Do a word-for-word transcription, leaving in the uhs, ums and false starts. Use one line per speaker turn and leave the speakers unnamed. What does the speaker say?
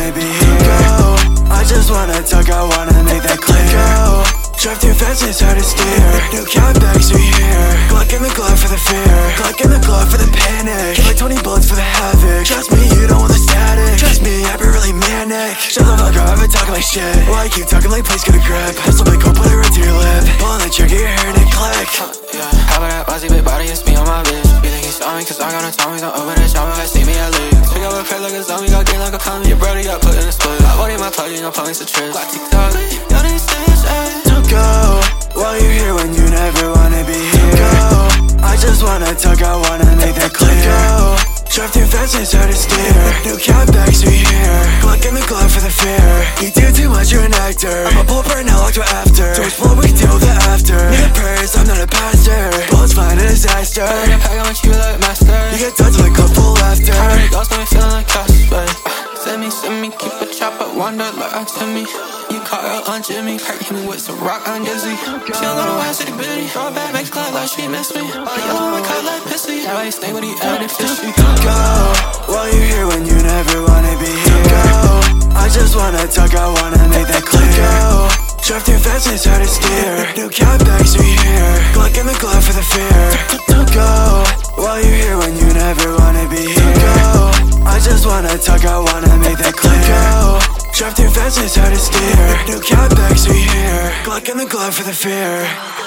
wanna be here. Go, I just wanna talk, I wanna make that clear. Go, drive too fast, it's hard to steer. New cat bags are here. Glock in the glove for the fear. Glock in the glove for the panic. Give like twenty bullets for the havoc. Trust me, you don't want the static. Trust me, I've been really manic. Shut the fuck up, I've been talking like shit. Why you keep talking like please get a grip. Pistol make go put it right to your lip. Pulling the trigger, you're hearing it click.
uh, yeah. How about that Aussie big body, it's me on my bitch. You think he saw me cause I got no tummy. Don't open the shop if I see me at least. Pick up a pair like a zombie, got game like a commie. Your brody got put in a split. I bought in my plug, you know, plumbing's a trick. Black TikTok, y'all didn't say it's a
Don't go, while you're here when you never wanna be here. Go, I just wanna talk, I wanna make that clear. Go, drive too fast, it's hard to steer. New cat bags are here. Glock in the glove for the fear. You do too much, you're an actor. I'm a bullet right now, locked to after. Doors blow, we deal with the after. Need a purse, I'm not a pastor. Bullets find a disaster.
I got pack on my you like master.
You get touched like a full laughter.
Alright, ghost got me feeling like Casper. Send me, send me, keep a chopper, wander like I tell me. You caught her on Jimmy, hurt him with some rock on Dizzy. She a little ass city bitty, throw it back, make clap like she missed me. All yellow on my cut like pissy, now I stay with the added fishy.
Go, while you're here when you never wanna be here. Go, I just wanna talk, I wanna make that clear. Go, drive too fast, it's hard to steer. New cat bags are here. Glock in the glove for the fear. Go, while you're here when you never wanna be here. Go, I just wanna talk, I wanna make that clear. Go, drive too fast, it's hard to steer. New cat bags are here. Glock in the glove for the fear.